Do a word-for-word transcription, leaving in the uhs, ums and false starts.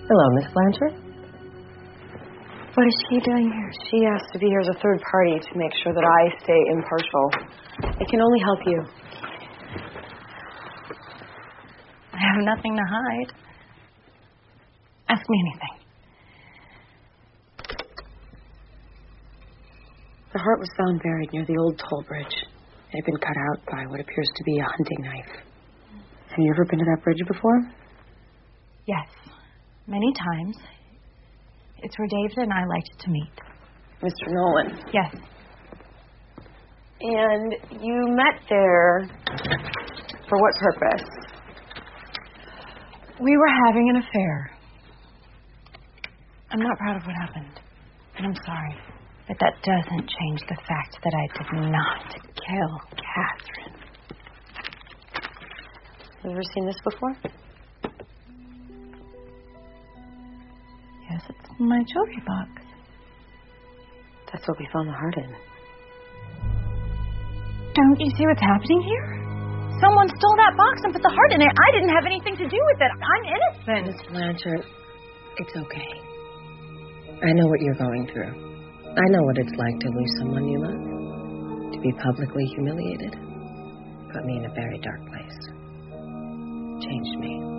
Hello, Miss Blanchard. What is she doing here? She asked to be here as a third party to make sure that I stay impartial. It can only help you. I have nothing to hide. Ask me anything. The heart was found buried near the old toll bridge. It had been cut out by what appears to be a hunting knife. Have you ever been to that bridge before? Yes, many times. It's where David and I liked to meet. Mister Nolan. Yes. And you met there for what purpose? We were having an affair. I'm not proud of what happened, and I'm sorry. But that doesn't change the fact that I did not kill Catherine. Have you ever seen this before? Yes, it's in my jewelry box. That's what we found the heart in. Don't you see what's happening here? Someone stole that box and put the heart in it. I didn't have anything to do with it. I'm innocent. Miss Blanchard, it's okay. I know what you're going through. I know what it's like to lose someone you love. To be publicly humiliated. Put me in a very dark place. Changed me.